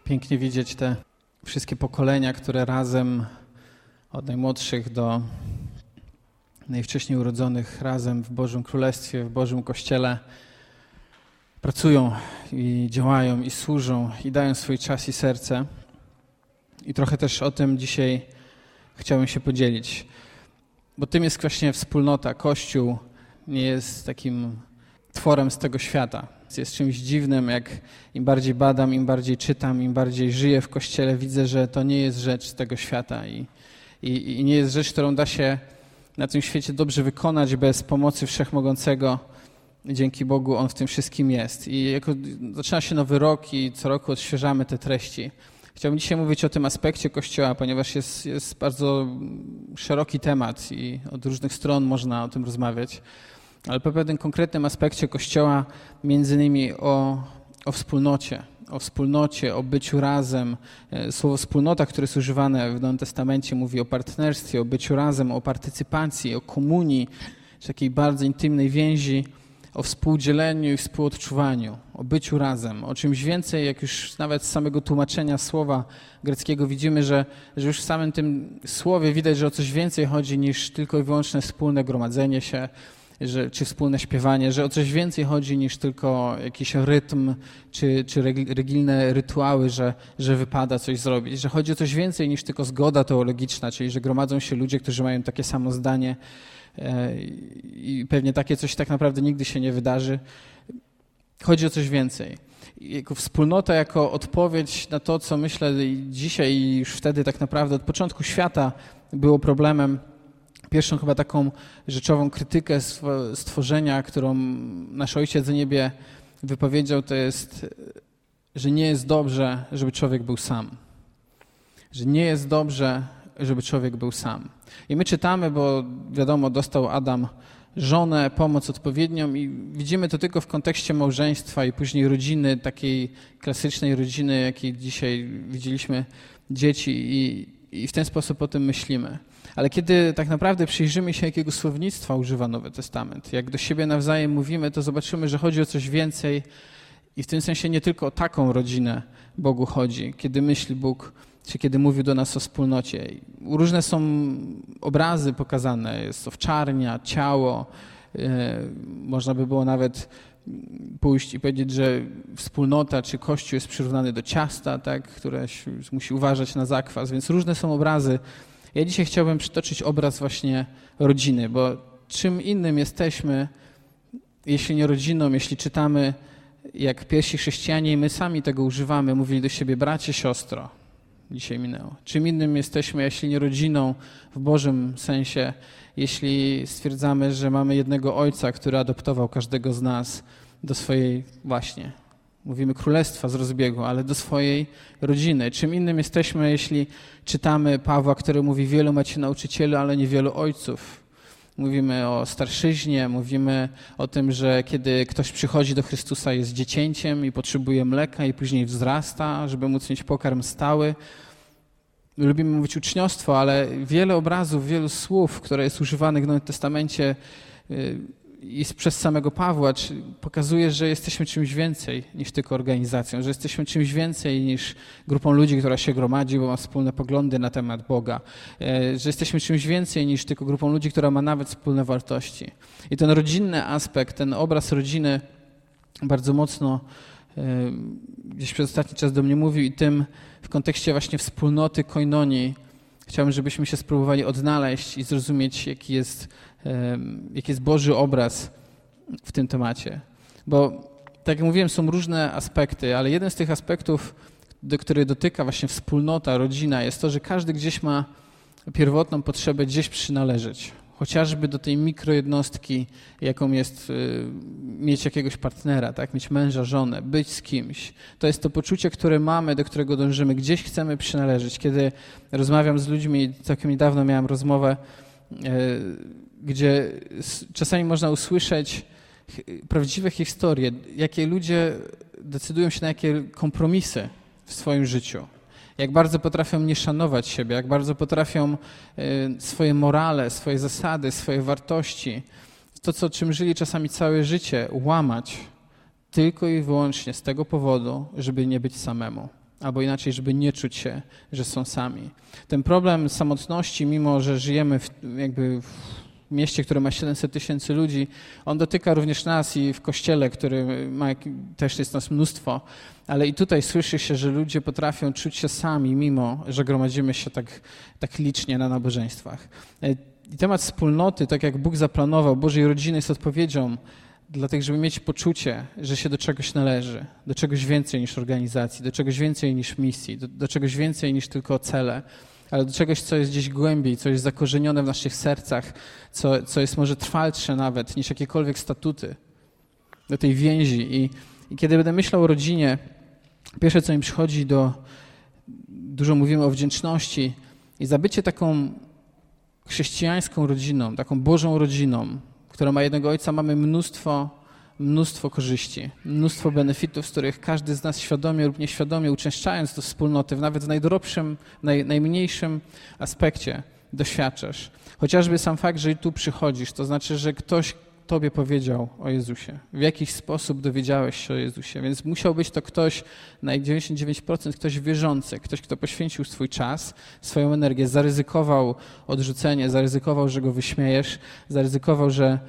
Pięknie widzieć te wszystkie pokolenia, które razem, od najmłodszych do najwcześniej urodzonych, razem w Bożym Królestwie, w Bożym Kościele pracują i działają i służą i dają swój czas i serce. I trochę też o tym dzisiaj chciałem się podzielić, bo tym jest właśnie wspólnota. Kościół nie jest takim tworem z tego świata. Jest czymś dziwnym, jak im bardziej badam, im bardziej czytam, im bardziej żyję w Kościele, widzę, że to nie jest rzecz z tego świata i nie jest rzecz, którą da się na tym świecie dobrze wykonać bez pomocy Wszechmogącego. Dzięki Bogu On w tym wszystkim jest. I jako zaczyna się nowy rok i co roku odświeżamy te treści. Chciałbym dzisiaj mówić o tym aspekcie Kościoła, ponieważ jest bardzo szeroki temat i od różnych stron można o tym rozmawiać. Ale po pewnym konkretnym aspekcie Kościoła, między innymi o wspólnocie, o byciu razem. Słowo wspólnota, które jest używane w Nowym Testamencie, mówi o partnerstwie, o byciu razem, o partycypacji, o komunii, takiej bardzo intymnej więzi, o współdzieleniu i współodczuwaniu, o byciu razem, o czymś więcej, jak już nawet z samego tłumaczenia słowa greckiego widzimy, że już w samym tym słowie widać, że o coś więcej chodzi niż tylko i wyłącznie wspólne gromadzenie się, czy wspólne śpiewanie, że o coś więcej chodzi niż tylko jakiś rytm, czy religijne rytuały, że wypada coś zrobić, że chodzi o coś więcej niż tylko zgoda teologiczna, czyli że gromadzą się ludzie, którzy mają takie samo zdanie i pewnie takie coś tak naprawdę nigdy się nie wydarzy. Chodzi o coś więcej. Jako wspólnota, jako odpowiedź na to, co myślę dzisiaj i już wtedy tak naprawdę od początku świata było problemem. Pierwszą chyba taką rzeczową krytykę stworzenia, którą nasz Ojciec w niebie wypowiedział, to jest, że nie jest dobrze, żeby człowiek był sam. Że nie jest dobrze, żeby człowiek był sam. I my czytamy, bo wiadomo, dostał Adam żonę, pomoc odpowiednią i widzimy to tylko w kontekście małżeństwa i później rodziny, takiej klasycznej rodziny, jakiej dzisiaj widzieliśmy dzieci i w ten sposób o tym myślimy. Ale kiedy tak naprawdę przyjrzymy się, jakiego słownictwa używa Nowy Testament, jak do siebie nawzajem mówimy, to zobaczymy, że chodzi o coś więcej i w tym sensie nie tylko o taką rodzinę Bogu chodzi, kiedy myśli Bóg, czy kiedy mówił do nas o wspólnocie. Różne są obrazy pokazane, jest owczarnia, ciało, można by było nawet pójść i powiedzieć, że wspólnota czy Kościół jest przyrównany do ciasta, tak, które musi uważać na zakwas, więc różne są obrazy. Ja dzisiaj chciałbym przytoczyć obraz właśnie rodziny, bo czym innym jesteśmy, jeśli nie rodziną, jeśli czytamy, jak pierwsi chrześcijanie i my sami tego używamy, mówili do siebie bracie, siostro. Dzisiaj minęło. Czym innym jesteśmy, jeśli nie rodziną w Bożym sensie, jeśli stwierdzamy, że mamy jednego Ojca, który adoptował każdego z nas do swojej właśnie, mówimy królestwa z rozbiegu, ale do swojej rodziny. Czym innym jesteśmy, jeśli czytamy Pawła, który mówi wielu macie nauczycieli, ale niewielu ojców. Mówimy o starszyźnie, mówimy o tym, że kiedy ktoś przychodzi do Chrystusa, jest dziecięciem i potrzebuje mleka i później wzrasta, żeby móc mieć pokarm stały. Lubimy mówić uczniostwo, ale wiele obrazów, wielu słów, które jest używanych w Nowym Testamencie i przez samego Pawła pokazuje, że jesteśmy czymś więcej niż tylko organizacją, że jesteśmy czymś więcej niż grupą ludzi, która się gromadzi, bo ma wspólne poglądy na temat Boga, że jesteśmy czymś więcej niż tylko grupą ludzi, która ma nawet wspólne wartości. I ten rodzinny aspekt, ten obraz rodziny bardzo mocno gdzieś przez ostatni czas do mnie mówił i tym w kontekście właśnie wspólnoty koinonii chciałbym, żebyśmy się spróbowali odnaleźć i zrozumieć, jaki jest Boży obraz w tym temacie. Bo tak jak mówiłem, są różne aspekty, ale jeden z tych aspektów, który dotyka właśnie wspólnota, rodzina, jest to, że każdy gdzieś ma pierwotną potrzebę gdzieś przynależeć. Chociażby do tej mikrojednostki, jaką jest mieć jakiegoś partnera, tak? Mieć męża, żonę, być z kimś. To jest to poczucie, które mamy, do którego dążymy. Gdzieś chcemy przynależeć. Kiedy rozmawiam z ludźmi, całkiem niedawno miałem rozmowę, gdzie czasami można usłyszeć prawdziwe historie, jakie ludzie decydują się na jakie kompromisy w swoim życiu. Jak bardzo potrafią nie szanować siebie, jak bardzo potrafią swoje morale, swoje zasady, swoje wartości, to, czym żyli czasami całe życie, łamać tylko i wyłącznie z tego powodu, żeby nie być samemu. albo inaczej, żeby nie czuć się, że są sami. Ten problem samotności, mimo że żyjemy w mieście, które ma 700 000 ludzi, on dotyka również nas i w kościele, który też jest nas mnóstwo, ale i tutaj słyszy się, że ludzie potrafią czuć się sami, mimo że gromadzimy się tak licznie na nabożeństwach. I temat wspólnoty, tak jak Bóg zaplanował, Bożej rodziny jest odpowiedzią dla tych, żeby mieć poczucie, że się do czegoś należy, do czegoś więcej niż organizacji, do czegoś więcej niż misji, do czegoś więcej niż tylko cele, ale do czegoś, co jest gdzieś głębiej, co jest zakorzenione w naszych sercach, co jest może trwalsze nawet niż jakiekolwiek statuty, do tej więzi. I kiedy będę myślał o rodzinie, pierwsze, co mi przychodzi dużo mówimy o wdzięczności i za bycie taką chrześcijańską rodziną, taką Bożą rodziną, która ma jednego Ojca, mamy mnóstwo korzyści, mnóstwo benefitów, z których każdy z nas świadomie lub nieświadomie, uczęszczając do wspólnoty, nawet w najdrobszym, najmniejszym aspekcie doświadczasz. Chociażby sam fakt, że tu przychodzisz, to znaczy, że ktoś Tobie powiedział o Jezusie. W jakiś sposób dowiedziałeś się o Jezusie, więc musiał być to ktoś, na 99% ktoś wierzący, ktoś, kto poświęcił swój czas, swoją energię, zaryzykował odrzucenie, zaryzykował, że go wyśmiejesz, zaryzykował,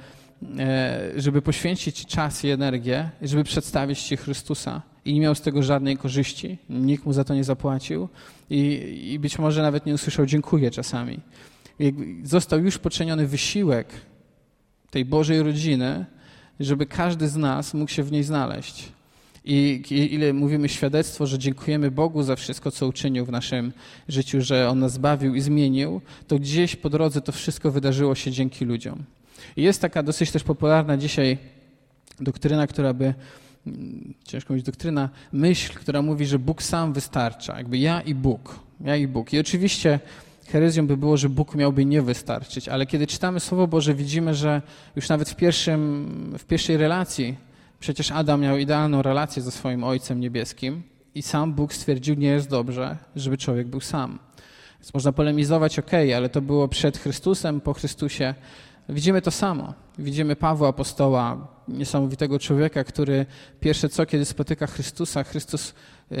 żeby poświęcić czas i energię, żeby przedstawić Ci Chrystusa i nie miał z tego żadnej korzyści, nikt mu za to nie zapłacił i być może nawet nie usłyszał dziękuję czasami. Został już poczyniony wysiłek tej Bożej rodziny, żeby każdy z nas mógł się w niej znaleźć. I ile mówimy świadectwo, że dziękujemy Bogu za wszystko, co uczynił w naszym życiu, że On nas zbawił i zmienił, to gdzieś po drodze to wszystko wydarzyło się dzięki ludziom. I jest taka dosyć też popularna dzisiaj doktryna, ciężko mówić doktryna, myśl, która mówi, że Bóg sam wystarcza. Jakby ja i Bóg. I oczywiście herezją by było, że Bóg miałby nie wystarczyć, ale kiedy czytamy Słowo Boże, widzimy, że już nawet w pierwszej relacji, przecież Adam miał idealną relację ze swoim Ojcem Niebieskim i sam Bóg stwierdził, nie jest dobrze, żeby człowiek był sam. Więc można polemizować, ale to było przed Chrystusem, po Chrystusie. Widzimy to samo. Widzimy Pawła Apostoła, niesamowitego człowieka, który pierwsze co, kiedy spotyka Chrystusa, Chrystus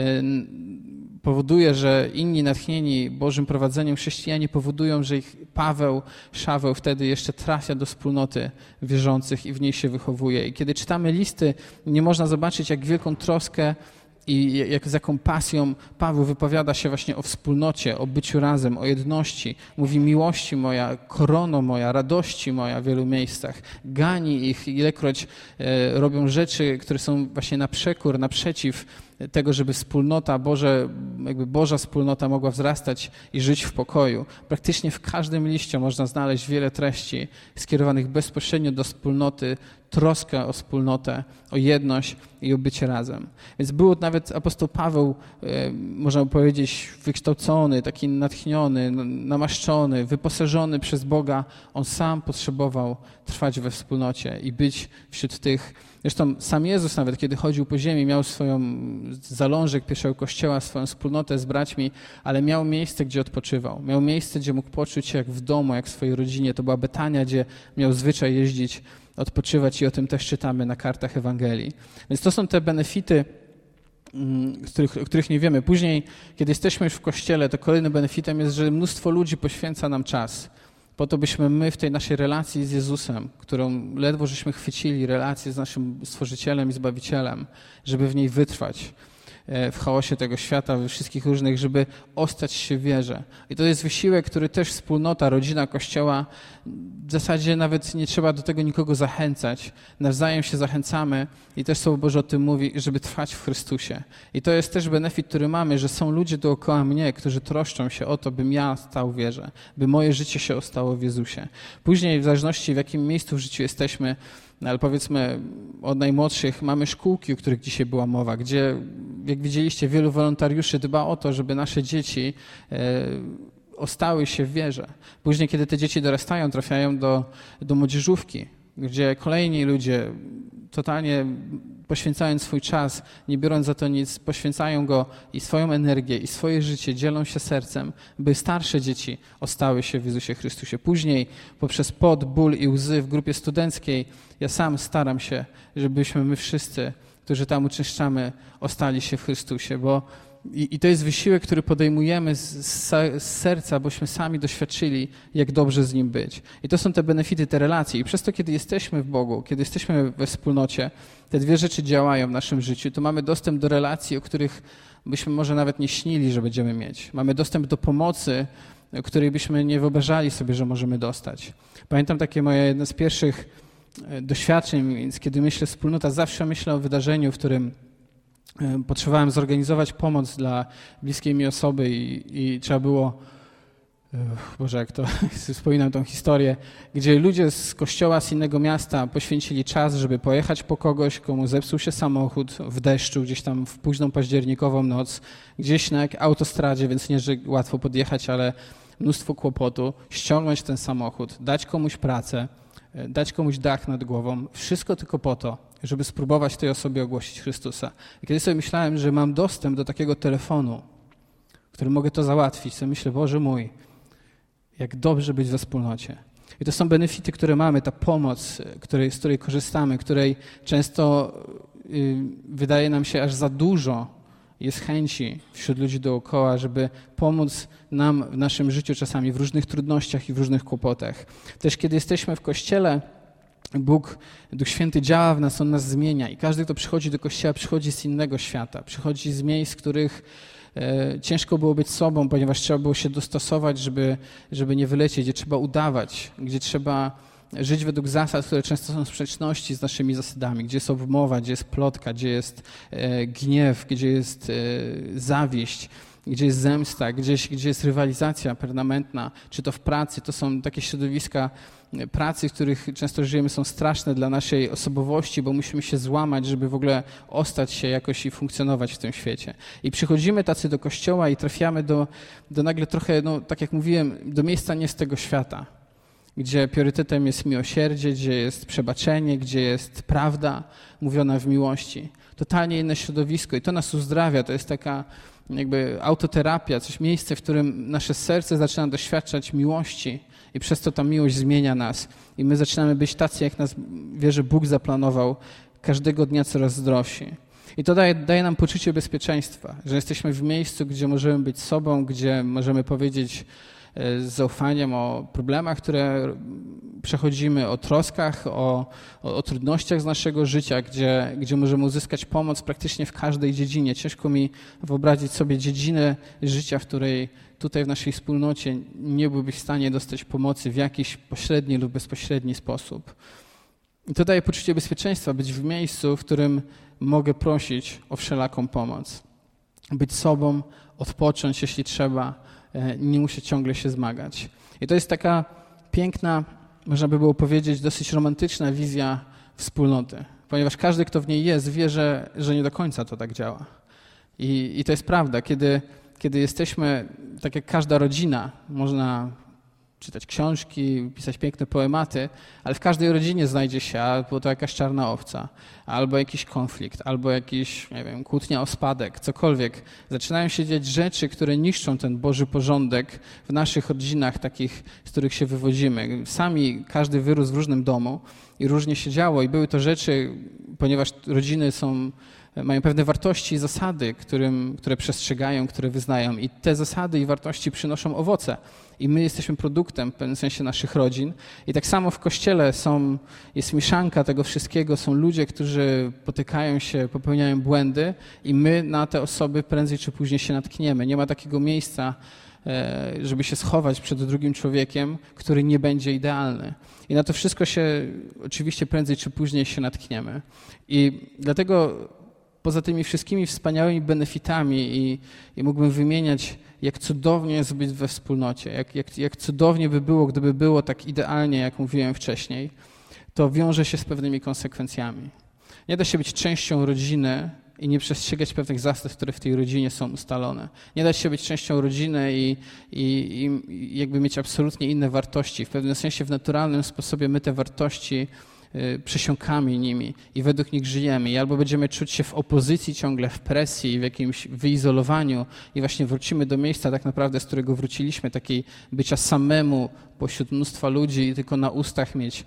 powoduje, że inni natchnieni Bożym prowadzeniem chrześcijanie powodują, że ich Szaweł wtedy jeszcze trafia do wspólnoty wierzących i w niej się wychowuje. I kiedy czytamy listy, nie można zobaczyć, jak wielką troskę i z jaką pasją Paweł wypowiada się właśnie o wspólnocie, o byciu razem, o jedności. Mówi: miłości moja, korono moja, radości moja w wielu miejscach. Gani ich, ilekroć robią rzeczy, które są właśnie na przekór, naprzeciw tego, żeby wspólnota, Boża wspólnota mogła wzrastać i żyć w pokoju. Praktycznie w każdym liście można znaleźć wiele treści skierowanych bezpośrednio do wspólnoty, troskę o wspólnotę, o jedność i o bycie razem. Więc był nawet apostoł Paweł, można by powiedzieć, wykształcony, taki natchniony, namaszczony, wyposażony przez Boga. On sam potrzebował trwać we wspólnocie i być wśród tych. Zresztą sam Jezus nawet, kiedy chodził po ziemi, miał swoją zalążek pierwszego kościoła, swoją wspólnotę z braćmi, ale miał miejsce, gdzie odpoczywał. Miał miejsce, gdzie mógł poczuć się jak w domu, jak w swojej rodzinie. To była Betania, gdzie miał zwyczaj jeździć, odpoczywać i o tym też czytamy na kartach Ewangelii. Więc to są te benefity, o których nie wiemy. Później, kiedy jesteśmy już w kościele, to kolejnym benefitem jest, że mnóstwo ludzi poświęca nam czas po to, byśmy my w tej naszej relacji z Jezusem, którą ledwo żeśmy chwycili, relację z naszym Stworzycielem i Zbawicielem, żeby w niej wytrwać w chaosie tego świata, we wszystkich różnych, żeby ostać się w wierze. I to jest wysiłek, który też wspólnota, rodzina Kościoła, w zasadzie nawet nie trzeba do tego nikogo zachęcać. Nawzajem się zachęcamy i też Słowo Boże o tym mówi, żeby trwać w Chrystusie. I to jest też benefit, który mamy, że są ludzie dookoła mnie, którzy troszczą się o to, bym ja stał w wierze, by moje życie się ostało w Jezusie. Później, w zależności w jakim miejscu w życiu jesteśmy, ale powiedzmy od najmłodszych mamy szkółki, o których dzisiaj była mowa, gdzie, jak widzieliście, wielu wolontariuszy dba o to, żeby nasze dzieci ostały się w wierze. Później, kiedy te dzieci dorastają, trafiają do młodzieżówki, gdzie kolejni ludzie totalnie poświęcając swój czas, nie biorąc za to nic, poświęcają go i swoją energię, i swoje życie, dzielą się sercem, by starsze dzieci ostały się w Jezusie Chrystusie. Później poprzez pot, ból i łzy w grupie studenckiej ja sam staram się, żebyśmy my wszyscy, którzy tam uczęszczamy, ostali się w Chrystusie, bo I to jest wysiłek, który podejmujemy z serca, bośmy sami doświadczyli, jak dobrze z Nim być. I to są te benefity, te relacje. I przez to, kiedy jesteśmy w Bogu, kiedy jesteśmy we wspólnocie, te dwie rzeczy działają w naszym życiu, to mamy dostęp do relacji, o których byśmy może nawet nie śnili, że będziemy mieć. Mamy dostęp do pomocy, o której byśmy nie wyobrażali sobie, że możemy dostać. Pamiętam takie moje jedno z pierwszych doświadczeń, więc kiedy myślę wspólnota, zawsze myślę o wydarzeniu, w którym potrzebowałem zorganizować pomoc dla bliskiej mi osoby i trzeba było, Boże, jak to wspominam tą historię, gdzie ludzie z kościoła, z innego miasta poświęcili czas, żeby pojechać po kogoś, komu zepsuł się samochód w deszczu, gdzieś tam w późną październikową noc, gdzieś na autostradzie, więc nie, że łatwo podjechać, ale mnóstwo kłopotu, ściągnąć ten samochód, dać komuś pracę, dać komuś dach nad głową, wszystko tylko po to, żeby spróbować tej osobie ogłosić Chrystusa. I kiedy sobie myślałem, że mam dostęp do takiego telefonu, którym mogę to załatwić, sobie myślę, Boże mój, jak dobrze być we wspólnocie. I to są benefity, które mamy, ta pomoc, z której korzystamy, której często wydaje nam się aż za dużo jest chęci wśród ludzi dookoła, żeby pomóc nam w naszym życiu czasami w różnych trudnościach i w różnych kłopotach. Też kiedy jesteśmy w Kościele, Duch Święty działa w nas, On nas zmienia i każdy, kto przychodzi do Kościoła, przychodzi z innego świata, przychodzi z miejsc, w których ciężko było być sobą, ponieważ trzeba było się dostosować, żeby nie wylecieć, gdzie trzeba udawać, gdzie trzeba żyć według zasad, które często są w sprzeczności z naszymi zasadami, gdzie jest obmowa, gdzie jest plotka, gdzie jest gniew, gdzie jest zawiść, gdzie jest zemsta, gdzie jest rywalizacja permanentna, czy to w pracy, to są takie środowiska pracy, w których często żyjemy, są straszne dla naszej osobowości, bo musimy się złamać, żeby w ogóle ostać się jakoś i funkcjonować w tym świecie. I przychodzimy tacy do kościoła i trafiamy do nagle trochę, tak jak mówiłem, do miejsca nie z tego świata, gdzie priorytetem jest miłosierdzie, gdzie jest przebaczenie, gdzie jest prawda mówiona w miłości. Totalnie inne środowisko i to nas uzdrawia, to jest taka jakby autoterapia, miejsce, w którym nasze serce zaczyna doświadczać miłości i przez to ta miłość zmienia nas i my zaczynamy być tacy, jak nas, wierzę, Bóg zaplanował, każdego dnia coraz zdrowsi. I to daje nam poczucie bezpieczeństwa, że jesteśmy w miejscu, gdzie możemy być sobą, gdzie możemy powiedzieć z zaufaniem o problemach, które przechodzimy, o troskach, o trudnościach z naszego życia, gdzie możemy uzyskać pomoc praktycznie w każdej dziedzinie. Ciężko mi wyobrazić sobie dziedzinę życia, w której tutaj w naszej wspólnocie nie byłbyś w stanie dostać pomocy w jakiś pośredni lub bezpośredni sposób. I to daje poczucie bezpieczeństwa, być w miejscu, w którym mogę prosić o wszelaką pomoc. Być sobą, odpocząć, jeśli trzeba, nie muszę ciągle się zmagać. I to jest taka piękna, można by było powiedzieć, dosyć romantyczna wizja wspólnoty, ponieważ każdy, kto w niej jest, wie, że nie do końca to tak działa. I to jest prawda, kiedy jesteśmy, tak jak każda rodzina, można czytać książki, pisać piękne poematy, ale w każdej rodzinie znajdzie się albo to jakaś czarna owca, albo jakiś konflikt, albo jakiś, nie wiem, kłótnia o spadek, cokolwiek. Zaczynają się dziać rzeczy, które niszczą ten Boży porządek w naszych rodzinach, takich, z których się wywodzimy. Sami każdy wyrósł w różnym domu i różnie się działo i były to rzeczy, ponieważ rodziny mają pewne wartości i zasady, które przestrzegają, które wyznają i te zasady i wartości przynoszą owoce. I my jesteśmy produktem w pewnym sensie naszych rodzin. I tak samo w Kościele jest mieszanka tego wszystkiego, są ludzie, którzy potykają się, popełniają błędy i my na te osoby prędzej czy później się natkniemy. Nie ma takiego miejsca, żeby się schować przed drugim człowiekiem, który nie będzie idealny. I na to wszystko się oczywiście prędzej czy później się natkniemy. I dlatego poza tymi wszystkimi wspaniałymi benefitami i mógłbym wymieniać, jak cudownie jest być we wspólnocie, jak cudownie by było, gdyby było tak idealnie, jak mówiłem wcześniej, to wiąże się z pewnymi konsekwencjami. Nie da się być częścią rodziny i nie przestrzegać pewnych zasad, które w tej rodzinie są ustalone. Nie da się być częścią rodziny i jakby mieć absolutnie inne wartości. W pewnym sensie w naturalnym sposobie my te wartości przesiąkamy nimi i według nich żyjemy. I albo będziemy czuć się w opozycji ciągle, w presji, w jakimś wyizolowaniu i właśnie wrócimy do miejsca tak naprawdę, z którego wróciliśmy, takiej bycia samemu pośród mnóstwa ludzi i tylko na ustach mieć,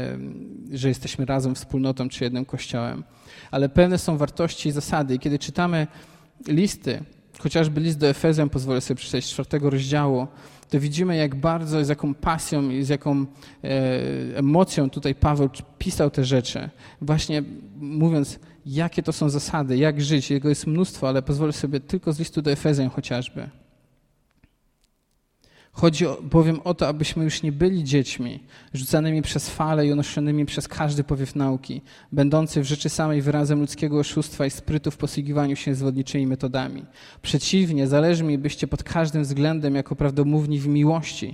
że jesteśmy razem wspólnotą czy jednym kościołem. Ale pewne są wartości i zasady i kiedy czytamy listy chociażby list do Efezjan, pozwolę sobie przeczytać z 4 rozdziału, to widzimy, jak bardzo, z jaką pasją i z jaką emocją tutaj Paweł pisał te rzeczy. Właśnie mówiąc, jakie to są zasady, jak żyć. Jego jest mnóstwo, ale pozwolę sobie tylko z listu do Efezjan chociażby. Chodzi bowiem o to, abyśmy już nie byli dziećmi, rzucanymi przez fale i unoszonymi przez każdy powiew nauki, będący w rzeczy samej wyrazem ludzkiego oszustwa i sprytu w posługiwaniu się zwodniczymi metodami. Przeciwnie, zależy mi, byście pod każdym względem jako prawdomówni w miłości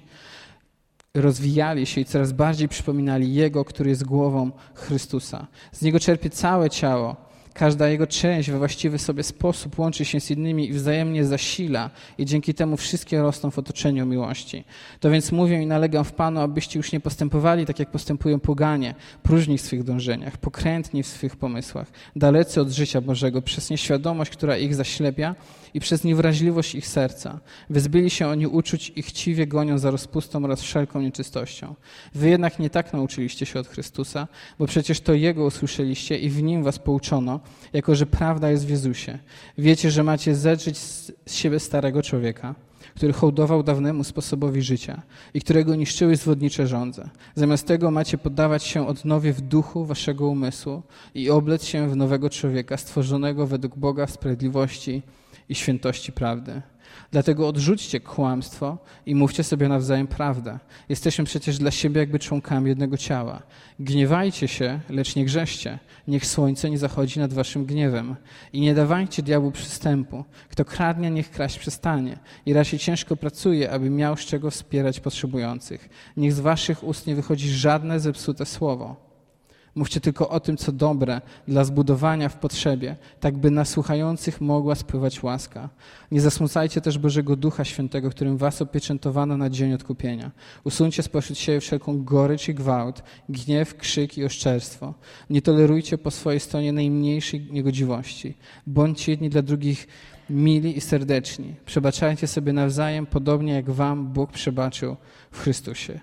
rozwijali się i coraz bardziej przypominali Jego, który jest głową Chrystusa. Z Niego czerpie całe ciało. Każda jego część we właściwy sobie sposób łączy się z innymi i wzajemnie zasila i dzięki temu wszystkie rosną w otoczeniu miłości. To więc mówię i nalegam w Panu, abyście już nie postępowali tak, jak postępują poganie, próżni w swych dążeniach, pokrętni w swych pomysłach, dalecy od życia Bożego, przez nieświadomość, która ich zaślepia i przez niewrażliwość ich serca. Wyzbyli się oni uczuć i chciwie gonią za rozpustą oraz wszelką nieczystością. Wy jednak nie tak nauczyliście się od Chrystusa, bo przecież to Jego usłyszeliście i w Nim was pouczono, jako że prawda jest w Jezusie. Wiecie, że macie zedrzeć z siebie starego człowieka, który hołdował dawnemu sposobowi życia i którego niszczyły zwodnicze żądze. Zamiast tego macie poddawać się odnowie w duchu waszego umysłu i oblec się w nowego człowieka, stworzonego według Boga w sprawiedliwości i świętości prawdy. Dlatego odrzućcie kłamstwo i mówcie sobie nawzajem prawdę. Jesteśmy przecież dla siebie jakby członkami jednego ciała. Gniewajcie się, lecz nie grzeszcie. Niech słońce nie zachodzi nad waszym gniewem. I nie dawajcie diabłu przystępu. Kto kradnie, niech kraść przestanie. I raczej ciężko pracuje, aby miał z czego wspierać potrzebujących. Niech z waszych ust nie wychodzi żadne zepsute słowo. Mówcie tylko o tym, co dobre, dla zbudowania w potrzebie, tak by na słuchających mogła spływać łaska. Nie zasmucajcie też Bożego Ducha Świętego, którym was opieczętowano na dzień odkupienia. Usuńcie spośród siebie wszelką gorycz i gwałt, gniew, krzyk i oszczerstwo. Nie tolerujcie po swojej stronie najmniejszej niegodziwości. Bądźcie jedni dla drugich mili i serdeczni. Przebaczajcie sobie nawzajem, podobnie jak wam Bóg przebaczył w Chrystusie.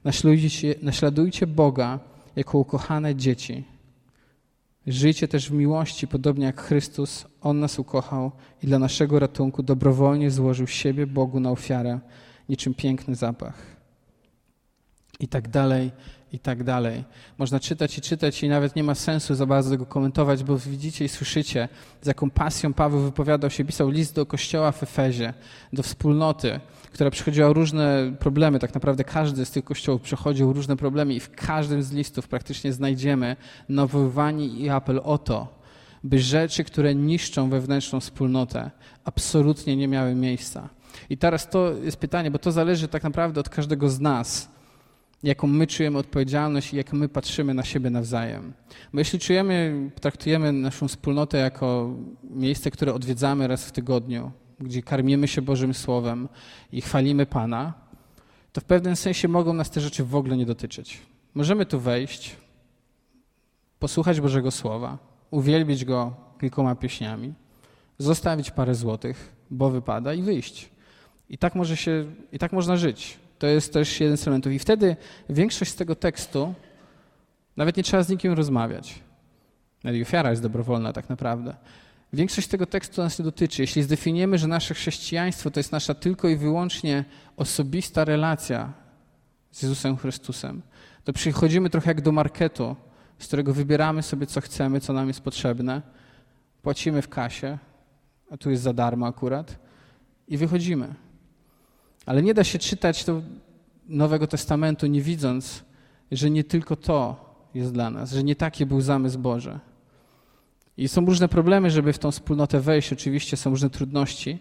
Naśladujcie Boga jako ukochane dzieci. Żyjcie też w miłości, podobnie jak Chrystus. On nas ukochał i dla naszego ratunku dobrowolnie złożył siebie Bogu na ofiarę, niczym piękny zapach. I tak dalej, i tak dalej. Można czytać i nawet nie ma sensu za bardzo tego komentować, bo widzicie i słyszycie, z jaką pasją Paweł wypowiadał się, pisał list do kościoła w Efezie, do wspólnoty, która przechodziła różne problemy. Tak naprawdę każdy z tych kościołów przechodził różne problemy i w każdym z listów praktycznie znajdziemy nawoływanie i apel o to, by rzeczy, które niszczą wewnętrzną wspólnotę, absolutnie nie miały miejsca. I teraz to jest pytanie, bo to zależy tak naprawdę od każdego z nas, jaką my czujemy odpowiedzialność i jak my patrzymy na siebie nawzajem. Bo jeśli traktujemy naszą wspólnotę jako miejsce, które odwiedzamy raz w tygodniu, gdzie karmimy się Bożym Słowem i chwalimy Pana, to w pewnym sensie mogą nas te rzeczy w ogóle nie dotyczyć. Możemy tu wejść, posłuchać Bożego Słowa, uwielbić Go kilkoma pieśniami, zostawić parę złotych, bo wypada i wyjść. I tak można żyć. To jest też jeden z elementów. I wtedy większość z tego tekstu nawet nie trzeba z nikim rozmawiać. I ofiara jest dobrowolna tak naprawdę. Większość tego tekstu nas nie dotyczy. Jeśli zdefiniujemy, że nasze chrześcijaństwo to jest nasza tylko i wyłącznie osobista relacja z Jezusem Chrystusem, to przychodzimy trochę jak do marketu, z którego wybieramy sobie, co chcemy, co nam jest potrzebne, płacimy w kasie, a tu jest za darmo akurat, i wychodzimy. Ale nie da się czytać Nowego Testamentu, nie widząc, że nie tylko to jest dla nas, że nie taki był zamysł Boży. I są różne problemy, żeby w tą wspólnotę wejść. Oczywiście są różne trudności,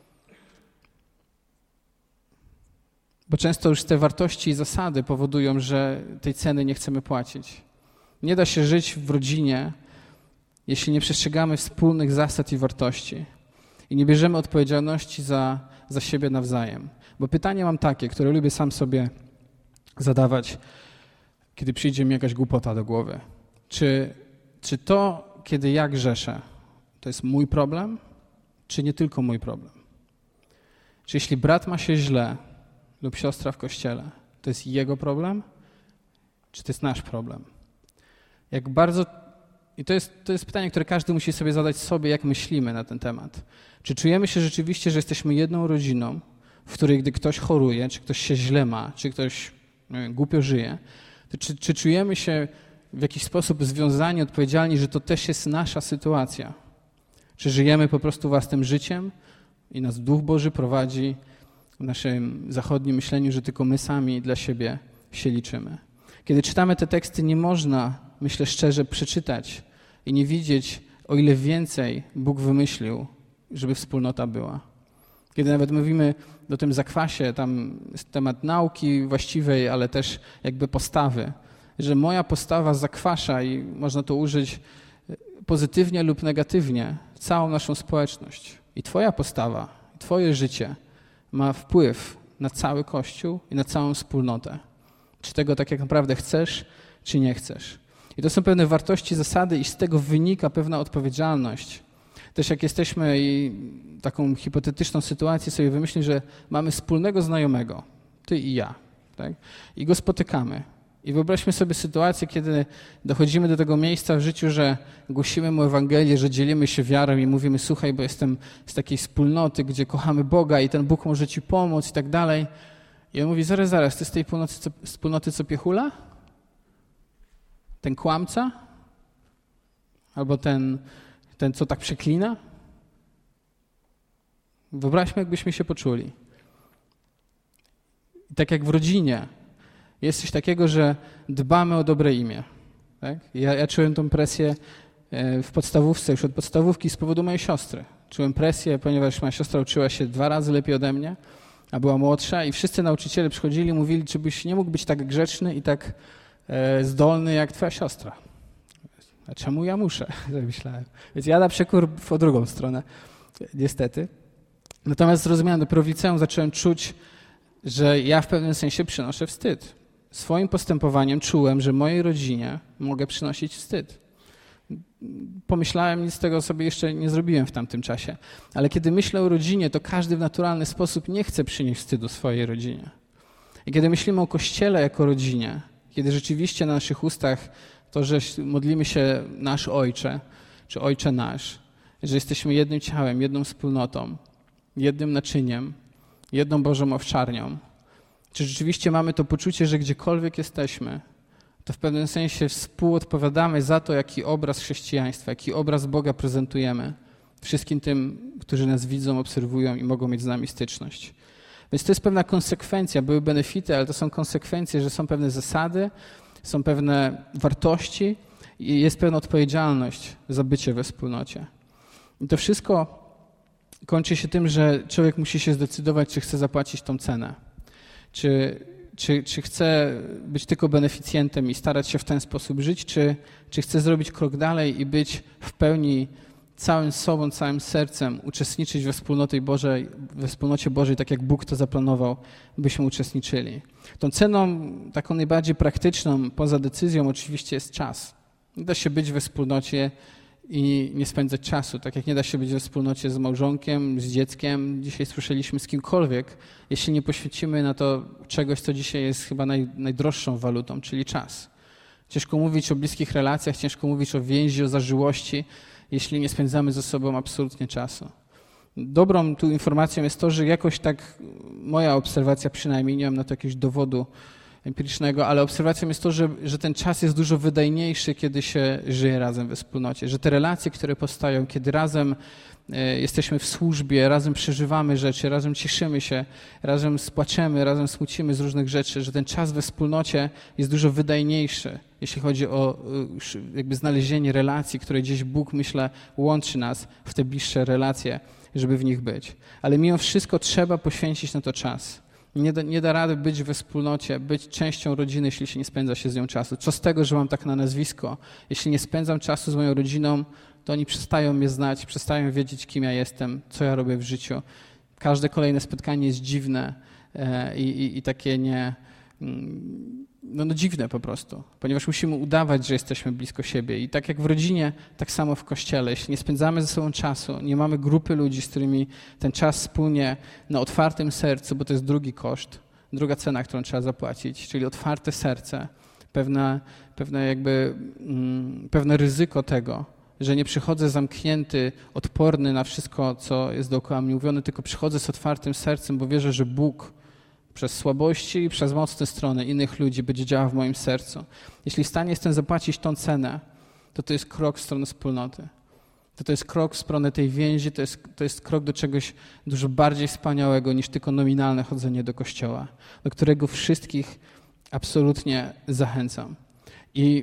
bo często już te wartości i zasady powodują, że tej ceny nie chcemy płacić. Nie da się żyć w rodzinie, jeśli nie przestrzegamy wspólnych zasad i wartości i nie bierzemy odpowiedzialności za siebie nawzajem. Bo pytanie mam takie, które lubię sam sobie zadawać, kiedy przyjdzie mi jakaś głupota do głowy. Czy to, kiedy ja grzeszę, to jest mój problem, czy nie tylko mój problem? Czy jeśli brat ma się źle lub siostra w kościele, to jest jego problem, czy to jest nasz problem? Jak bardzo I to jest pytanie, które każdy musi sobie zadać sobie, jak myślimy na ten temat. Czy czujemy się rzeczywiście, że jesteśmy jedną rodziną, w której gdy ktoś choruje, czy ktoś się źle ma, czy ktoś głupio żyje, to czy czujemy się w jakiś sposób związani, odpowiedzialni, że to też jest nasza sytuacja? Czy żyjemy po prostu własnym życiem i nas Duch Boży prowadzi w naszym zachodnim myśleniu, że tylko my sami dla siebie się liczymy? Kiedy czytamy te teksty, nie można, myślę szczerze, przeczytać i nie widzieć, o ile więcej Bóg wymyślił, żeby wspólnota była. Kiedy nawet mówimy o tym zakwasie, tam jest temat nauki właściwej, ale też jakby postawy, że moja postawa zakwasza i można to użyć pozytywnie lub negatywnie całą naszą społeczność. I twoja postawa, twoje życie ma wpływ na cały Kościół i na całą wspólnotę. Czy tego tak jak naprawdę chcesz, czy nie chcesz. I to są pewne wartości, zasady i z tego wynika pewna odpowiedzialność. Też jak jesteśmy i taką hipotetyczną sytuację sobie wymyślimy, że mamy wspólnego znajomego, ty i ja, tak? I go spotykamy. I wyobraźmy sobie sytuację, kiedy dochodzimy do tego miejsca w życiu, że głosimy mu Ewangelię, że dzielimy się wiarą i mówimy, słuchaj, bo jestem z takiej wspólnoty, gdzie kochamy Boga i ten Bóg może ci pomóc i tak dalej. I on mówi, zaraz, ty z tej wspólnoty co piechula? Ten kłamca? Albo ten co tak przeklina? Wyobraźmy, jakbyśmy się poczuli. I tak jak w rodzinie jest coś takiego, że dbamy o dobre imię. Tak? Ja czułem tą presję w podstawówce, już od podstawówki z powodu mojej siostry. Czułem presję, ponieważ moja siostra uczyła się 2 razy lepiej ode mnie, a była młodsza i wszyscy nauczyciele przychodzili i mówili, czy byś nie mógł być tak grzeczny i tak zdolny jak twoja siostra. A czemu ja muszę? Myślałem. Więc ja na przekór w drugą stronę, niestety. Natomiast zrozumiałem, dopiero w liceum zacząłem czuć, że ja w pewnym sensie przynoszę wstyd. Swoim postępowaniem czułem, że mojej rodzinie mogę przynosić wstyd. Pomyślałem, nic z tego sobie jeszcze nie zrobiłem w tamtym czasie. Ale kiedy myślę o rodzinie, to każdy w naturalny sposób nie chce przynieść wstydu swojej rodzinie. I kiedy myślimy o Kościele jako rodzinie, kiedy rzeczywiście na naszych ustach to, że modlimy się nasz Ojcze, czy Ojcze nasz, że jesteśmy jednym ciałem, jedną wspólnotą, jednym naczyniem, jedną Bożą owczarnią, czy rzeczywiście mamy to poczucie, że gdziekolwiek jesteśmy, to w pewnym sensie współodpowiadamy za to, jaki obraz chrześcijaństwa, jaki obraz Boga prezentujemy wszystkim tym, którzy nas widzą, obserwują i mogą mieć z nami styczność. Więc to jest pewna konsekwencja, były benefity, ale to są konsekwencje, że są pewne zasady, są pewne wartości i jest pewna odpowiedzialność za bycie we wspólnocie. I to wszystko kończy się tym, że człowiek musi się zdecydować, czy chce zapłacić tą cenę. Czy chce być tylko beneficjentem i starać się w ten sposób żyć, czy chce zrobić krok dalej i być w pełni całym sobą, całym sercem, uczestniczyć we wspólnocie Bożej, tak jak Bóg to zaplanował, byśmy uczestniczyli. Tą ceną taką najbardziej praktyczną, poza decyzją oczywiście jest czas. Nie da się być we wspólnocie i nie spędzać czasu, tak jak nie da się być we wspólnocie z małżonkiem, z dzieckiem, dzisiaj słyszeliśmy z kimkolwiek, jeśli nie poświęcimy na to czegoś, co dzisiaj jest chyba najdroższą walutą, czyli czas. Ciężko mówić o bliskich relacjach, ciężko mówić o więzi, o zażyłości, jeśli nie spędzamy ze sobą absolutnie czasu. Dobrą tu informacją jest to, że jakoś tak, moja obserwacja przynajmniej, nie mam na to jakiegoś dowodu empirycznego, ale obserwacją jest to, że ten czas jest dużo wydajniejszy, kiedy się żyje razem we wspólnocie, że te relacje, które powstają, kiedy razem jesteśmy w służbie, razem przeżywamy rzeczy, razem cieszymy się, razem spłaczemy, razem smucimy z różnych rzeczy, że ten czas we wspólnocie jest dużo wydajniejszy, jeśli chodzi o jakby znalezienie relacji, które gdzieś Bóg, myślę, łączy nas w te bliższe relacje, żeby w nich być. Ale mimo wszystko trzeba poświęcić na to czas. Nie da rady być we wspólnocie, być częścią rodziny, jeśli się nie spędza się z nią czasu. Co z tego, że mam tak na nazwisko? Jeśli nie spędzam czasu z moją rodziną, to oni przestają mnie znać, przestają wiedzieć, kim ja jestem, co ja robię w życiu. Każde kolejne spotkanie jest dziwne i takie dziwne po prostu, ponieważ musimy udawać, że jesteśmy blisko siebie. I tak jak w rodzinie, tak samo w Kościele. Jeśli nie spędzamy ze sobą czasu, nie mamy grupy ludzi, z którymi ten czas wspólnie na otwartym sercu, bo to jest drugi koszt, druga cena, którą trzeba zapłacić, czyli otwarte serce, pewne ryzyko tego, że nie przychodzę zamknięty, odporny na wszystko, co jest dookoła mnie mówione, tylko przychodzę z otwartym sercem, bo wierzę, że Bóg przez słabości i przez mocne strony innych ludzi będzie działał w moim sercu. Jeśli w stanie jestem zapłacić tą cenę, to jest krok w stronę wspólnoty. To jest krok w stronę tej więzi, to jest krok do czegoś dużo bardziej wspaniałego niż tylko nominalne chodzenie do kościoła, do którego wszystkich absolutnie zachęcam. I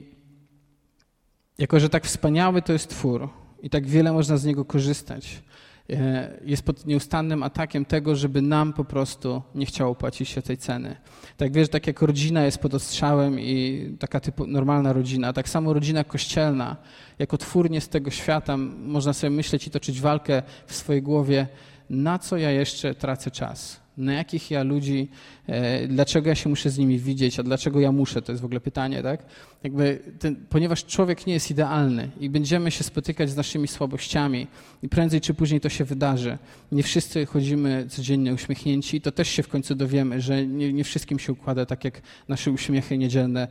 jako że tak wspaniały to jest twór i tak wiele można z niego korzystać, jest pod nieustannym atakiem tego, żeby nam po prostu nie chciało płacić się tej ceny. Tak wiesz, tak jak rodzina jest pod ostrzałem i taka normalna rodzina, tak samo rodzina kościelna, jako twór nie z tego świata, można sobie myśleć i toczyć walkę w swojej głowie, na co ja jeszcze tracę czas. Na jakich ja ludzi, dlaczego ja się muszę z nimi widzieć, a dlaczego ja muszę, to jest w ogóle pytanie, tak? Ponieważ człowiek nie jest idealny i będziemy się spotykać z naszymi słabościami i prędzej czy później to się wydarzy. Nie wszyscy chodzimy codziennie uśmiechnięci i to też się w końcu dowiemy, że nie wszystkim się układa tak, jak nasze uśmiechy niedzielne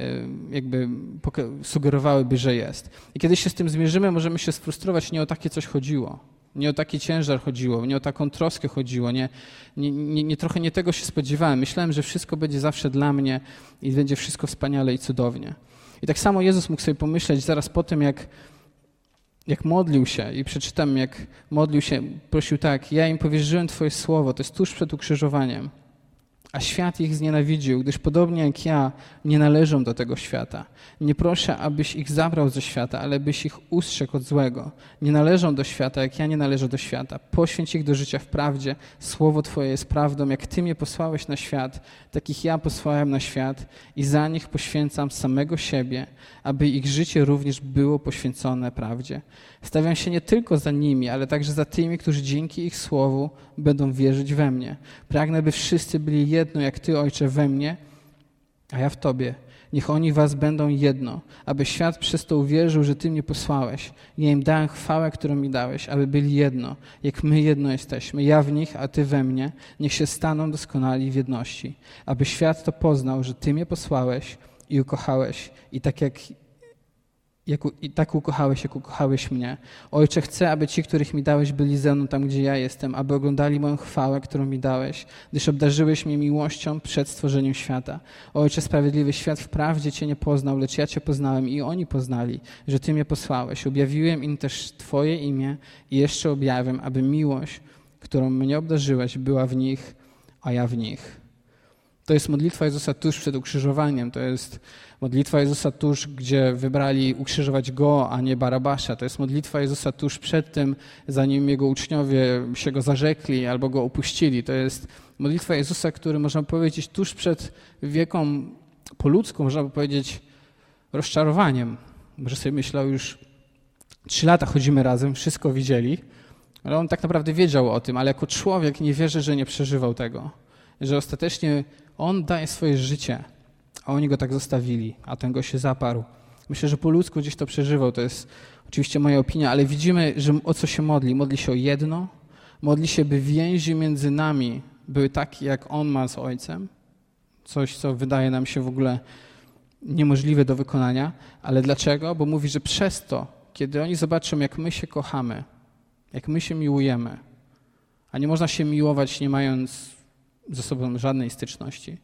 sugerowałyby, że jest. I kiedy się z tym zmierzymy, możemy się sfrustrować, nie o takie coś chodziło. Nie o taki ciężar chodziło, nie o taką troskę chodziło, trochę nie tego się spodziewałem. Myślałem, że wszystko będzie zawsze dla mnie i będzie wszystko wspaniale i cudownie. I tak samo Jezus mógł sobie pomyśleć zaraz po tym, jak modlił się i przeczytam, jak modlił się, prosił tak, ja im powierzyłem Twoje słowo, to jest tuż przed ukrzyżowaniem, a świat ich znienawidził, gdyż podobnie jak ja nie należą do tego świata. Nie proszę, abyś ich zabrał ze świata, ale byś ich ustrzegł od złego. Nie należą do świata, jak ja nie należę do świata. Poświęć ich do życia w prawdzie. Słowo Twoje jest prawdą. Jak Ty mnie posłałeś na świat, takich ja posłałem na świat i za nich poświęcam samego siebie, aby ich życie również było poświęcone prawdzie. Stawiam się nie tylko za nimi, ale także za tymi, którzy dzięki ich słowu będą wierzyć we mnie. Pragnę, by wszyscy byli jedno, jak Ty, Ojcze, we mnie, a ja w Tobie. Niech oni was będą jedno, aby świat przez to uwierzył, że Ty mnie posłałeś. Ja im dałem chwałę, którą mi dałeś, aby byli jedno, jak my jedno jesteśmy. Ja w nich, a Ty we mnie. Niech się staną doskonali w jedności. Aby świat to poznał, że Ty mnie posłałeś i ukochałeś i tak ukochałeś, jak ukochałeś mnie. Ojcze, chcę, aby ci, których mi dałeś, byli ze mną tam, gdzie ja jestem, aby oglądali moją chwałę, którą mi dałeś, gdyż obdarzyłeś mnie miłością przed stworzeniem świata. Ojcze, sprawiedliwy świat wprawdzie Cię nie poznał, lecz ja Cię poznałem i oni poznali, że Ty mnie posłałeś. Objawiłem im też Twoje imię i jeszcze objawiam, aby miłość, którą mnie obdarzyłeś, była w nich, a ja w nich. To jest modlitwa Jezusa tuż przed ukrzyżowaniem. To jest modlitwa Jezusa tuż, gdzie wybrali ukrzyżować Go, a nie Barabasza. To jest modlitwa Jezusa tuż przed tym, zanim Jego uczniowie się Go zarzekli albo Go opuścili. To jest modlitwa Jezusa, który można powiedzieć tuż przed wieką po ludzku, można powiedzieć rozczarowaniem. Może sobie myślał, już 3 lata chodzimy razem, wszystko widzieli, ale on tak naprawdę wiedział o tym, ale jako człowiek nie wierzy, że nie przeżywał tego. Że ostatecznie on daje swoje życie, a oni go tak zostawili, a ten go się zaparł. Myślę, że po ludzku gdzieś to przeżywał, to jest oczywiście moja opinia, ale widzimy, że o co się modli. Modli się o jedno, modli się, by więzi między nami były takie, jak on ma z Ojcem. Coś, co wydaje nam się w ogóle niemożliwe do wykonania. Ale dlaczego? Bo mówi, że przez to, kiedy oni zobaczą, jak my się kochamy, jak my się miłujemy, a nie można się miłować, nie mając ze sobą żadnej styczności.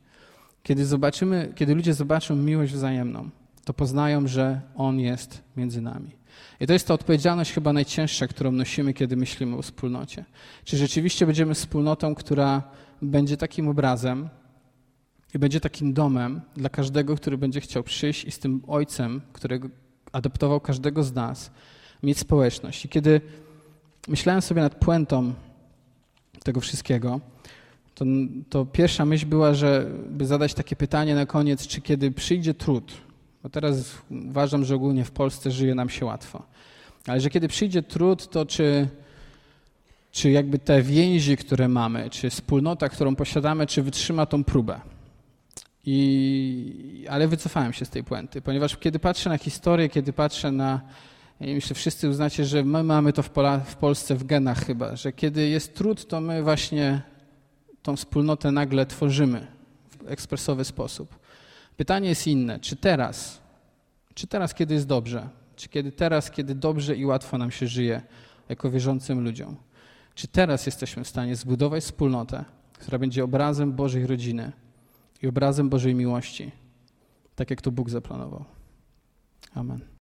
Kiedy ludzie zobaczą miłość wzajemną, to poznają, że On jest między nami. I to jest ta odpowiedzialność chyba najcięższa, którą nosimy, kiedy myślimy o wspólnocie. Czy rzeczywiście będziemy wspólnotą, która będzie takim obrazem i będzie takim domem dla każdego, który będzie chciał przyjść i z tym Ojcem, którego adoptował każdego z nas, mieć społeczność. I kiedy myślałem sobie nad puentą tego wszystkiego, to pierwsza myśl była, żeby zadać takie pytanie na koniec, czy kiedy przyjdzie trud, bo teraz uważam, że ogólnie w Polsce żyje nam się łatwo, ale że kiedy przyjdzie trud, to czy jakby te więzi, które mamy, czy wspólnota, którą posiadamy, czy wytrzyma tą próbę. Ale wycofałem się z tej puenty, ponieważ kiedy patrzę na historię, kiedy patrzę na... I myślę, wszyscy uznacie, że my mamy to w Polsce w genach chyba, że kiedy jest trud, to my właśnie tą wspólnotę nagle tworzymy w ekspresowy sposób. Pytanie jest inne. Czy teraz, kiedy jest dobrze, kiedy dobrze i łatwo nam się żyje jako wierzącym ludziom, czy teraz jesteśmy w stanie zbudować wspólnotę, która będzie obrazem Bożej rodziny i obrazem Bożej miłości, tak jak to Bóg zaplanował? Amen.